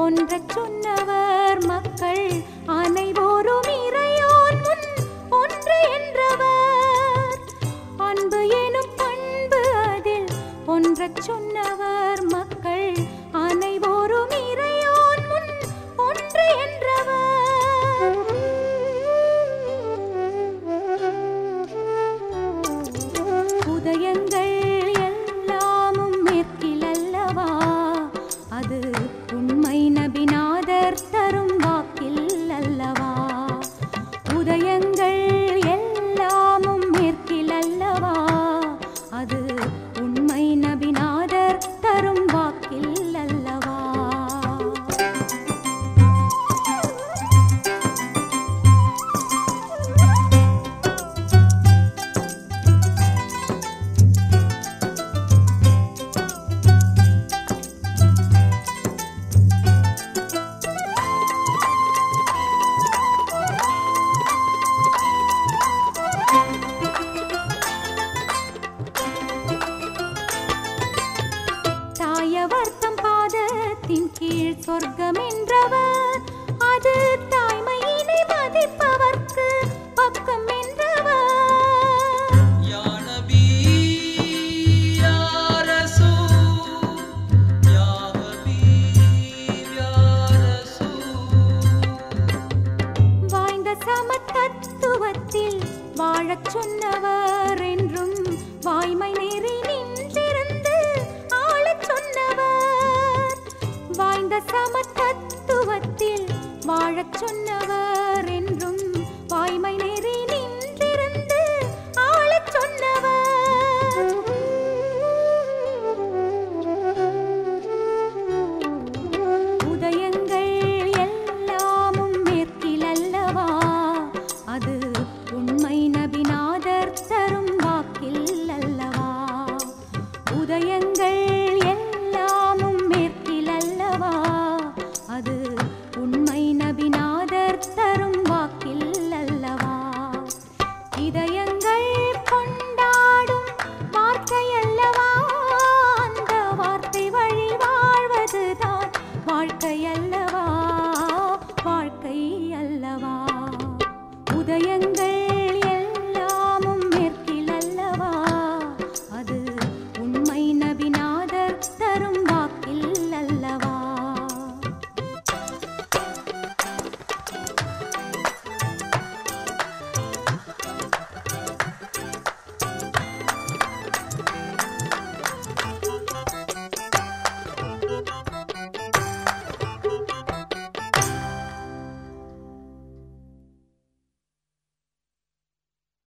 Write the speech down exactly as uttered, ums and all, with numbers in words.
ஒன்றச் சொன்னவர் மக்கள் அனைவோரும் இறையோன் முன் ஒன்று என்றவர். அன்பு எனும் பண்பு அதில் ஒன்றச் சொன்னவர் மக்கள் அனைவோரும் இறையோன் முன் ஒன்று என்றவர். உதயங்கள் எல்லாமும் மேற்கில் அல்லவா, அது உண்மை நபிநாதர் தரும் வாக்கில் அல்லவா. உதயங்கள் எல்லாமும் மேற்கில் அல்லவா, அது உண்மை நபிநாதர் தரும் வாக்கில் அல்லவா. தாயவர்த்தம் பாதத்தின் கீழ் சொர்க்கம் என்றவர், அது தாய்மையினை மதிப்பவர்க்கு பக்கம் என்றவர். யா நபி யா ரசூல் யா ஹபீப் யா ரசூல். வாய்ந்த சமதத்துவத்தில் வாழச் சொன்னவர் என்றும் வாய்மை நெறி நின்றிருந்து ஆளச் சொன்னவர். வாய்ந்த சமதத்துவத்தில் வாழச் சொன்னவர் என்றும்